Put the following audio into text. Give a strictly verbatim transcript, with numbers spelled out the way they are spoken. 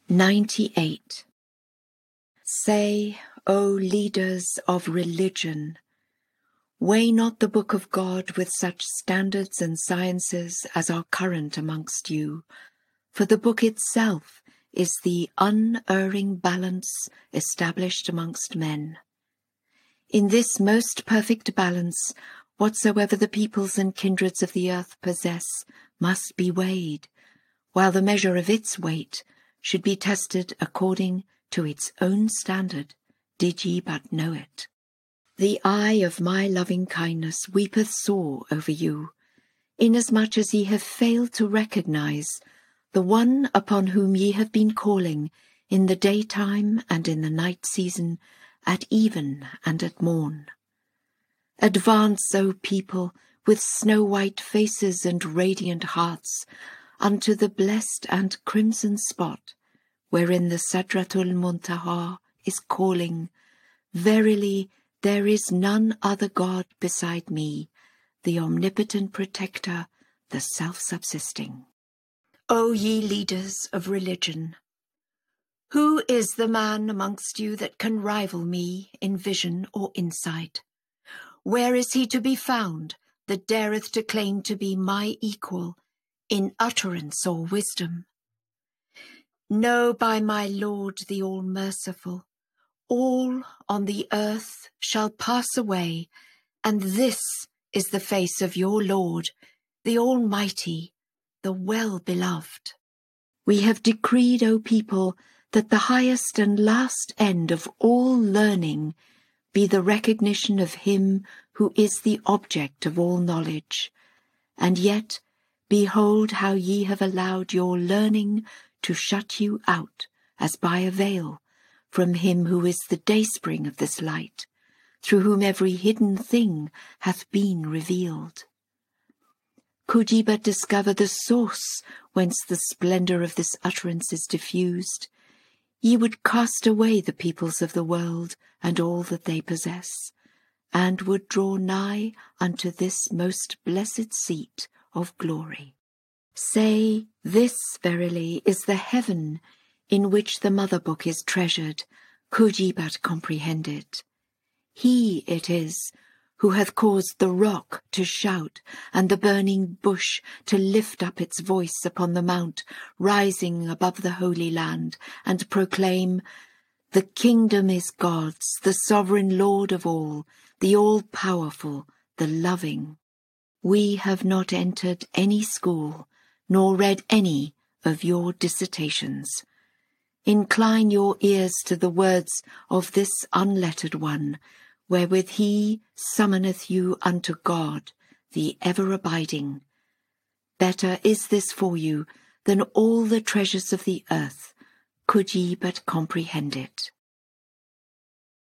ninety-eight. Say, O leaders of religion, weigh not the book of God with such standards and sciences as are current amongst you, for the book itself is the unerring balance established amongst men. In this most perfect balance, whatsoever the peoples and kindreds of the earth possess must be weighed, while the measure of its weight should be tested according to its own standard, did ye but know it. The eye of my loving kindness weepeth sore over you, inasmuch as ye have failed to recognize the one upon whom ye have been calling in the daytime and in the night season, at even and at morn. Advance, O people, with snow-white faces and radiant hearts, unto the blessed and crimson spot, wherein the Sadratul Muntaha is calling, Verily there is none other God beside me, the omnipotent protector, the self-subsisting. O ye leaders of religion, who is the man amongst you that can rival me in vision or insight? Where is he to be found that dareth to claim to be my equal in utterance or wisdom? Know by my Lord the All-Merciful, all on the earth shall pass away, and this is the face of your Lord, the Almighty, the Well-Beloved. We have decreed, O people, that the highest and last end of all learning be the recognition of Him who is the object of all knowledge. And yet, behold how ye have allowed your learning to shut you out, as by a veil, from Him who is the dayspring of this light, through whom every hidden thing hath been revealed. Could ye but discover the source whence the splendour of this utterance is diffused, ye would cast away the peoples of the world and all that they possess, and would draw nigh unto this most blessed seat of glory. Say, this verily is the heaven in which the mother book is treasured, could ye but comprehend it. He it is who hath caused the rock to shout and the burning bush to lift up its voice upon the mount rising above the Holy Land, and proclaim, The kingdom is God's, the sovereign Lord of all, the all-powerful, the loving. We have not entered any school, nor read any of your dissertations. Incline your ears to the words of this unlettered one, wherewith he summoneth you unto God, the ever-abiding. Better is this for you than all the treasures of the earth, could ye but comprehend it.